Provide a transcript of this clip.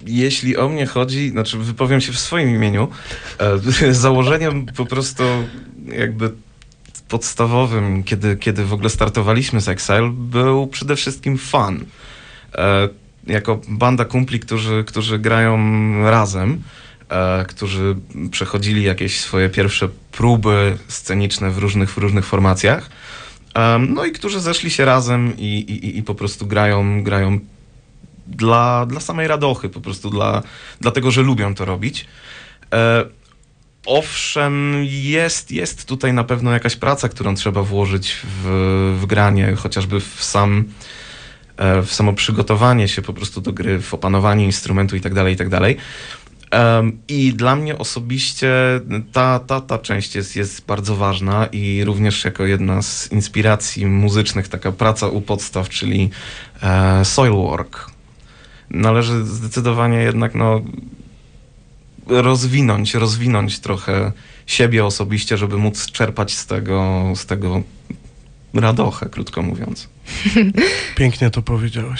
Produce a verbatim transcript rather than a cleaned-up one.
jeśli o mnie chodzi, znaczy wypowiem się w swoim imieniu, e, założeniem po prostu jakby podstawowym, kiedy, kiedy w ogóle startowaliśmy z Exile, był przede wszystkim fun. E, jako banda kumpli, którzy, którzy grają razem, e, którzy przechodzili jakieś swoje pierwsze próby sceniczne w różnych, w różnych formacjach, e, no i którzy zeszli się razem i, i, i po prostu grają, grają dla, dla samej radochy, po prostu dla, dlatego, że lubią to robić. E, owszem, jest, jest tutaj na pewno jakaś praca, którą trzeba włożyć w, w granie, chociażby w sam w samo przygotowanie się po prostu do gry, w opanowanie instrumentu i tak dalej, i tak dalej. I dla mnie osobiście ta, ta, ta część jest, jest bardzo ważna i również jako jedna z inspiracji muzycznych taka praca u podstaw, czyli e, Soilwork. Należy zdecydowanie jednak no, rozwinąć, rozwinąć trochę siebie osobiście, żeby móc czerpać z tego, z tego radochę, krótko mówiąc. Pięknie to powiedziałeś.